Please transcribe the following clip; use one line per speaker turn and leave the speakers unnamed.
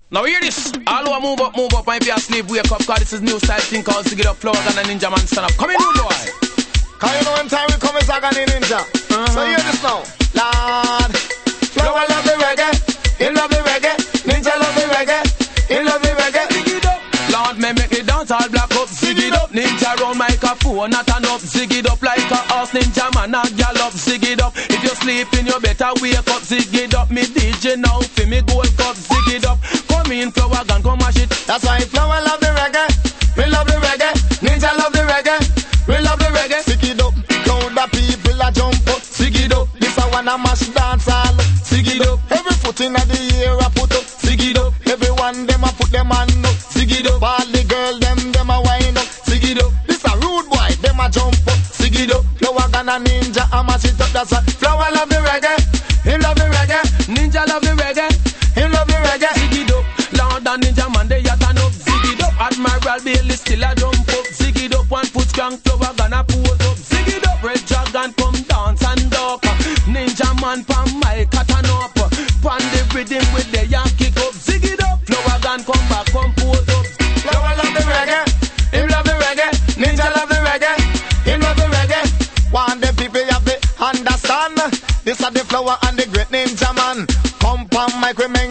Now hear this. All who move up, and if you're asleep, wake up, cause this is new style thing called Ziggy Up, Flowers and a Ninja Man stand up. Come in, new boy.
Cause you know when time we come, it's like a ninja. So hear this now. Lord, Flower love the reggae, he love the reggae, Ninja love the reggae, he love the reggae.
Zig it up. Lord, me make it dance all black up. Zig it up. Ninja round microphone, not an up. Zig it up like a horse, Ninja Man, a gallop. Zig it up. If you're sleeping, you better wake up. Zig it up. Me DJ now, fi me gold cup. Zig it up. Come in, Flower gun, come mash it.
That's why Flower love the reggae, we love the reggae, Ninja love the reggae, we love the reggae. Zig it up, crowd the people a jump up. Zig it up, this a one a mash dance all. Zig it up, every foot in the air a put up. Zig it up, everyone them a put them hand up. Zig it up, all the girl them a wind up. Zig it up, this a rude boy, them a jump up. Zig it up, Flower gun a Ninja a mash it up. That's why Flower love the reggae, he love the reggae,
Ninja love the reggae,
he love the reggae.
Zig it up, Lord and Ninja Man they a turn up. Zig it up, Admiral Bailey still a jump up. Zig it up, 1 foot strong, Flower gonna pose up. Zig it up, Red Dragon come dance and duck. Ninja Man pan mic a turn up. Pan the rhythm with the young kick up. Zig it up, Flower gun come back, come pose up.
Flower love the reggae, him love the reggae, Ninja love the reggae, him love the reggae. Want the people have to understand. This are the Flower and the great Ninja Man. Come pan mic we make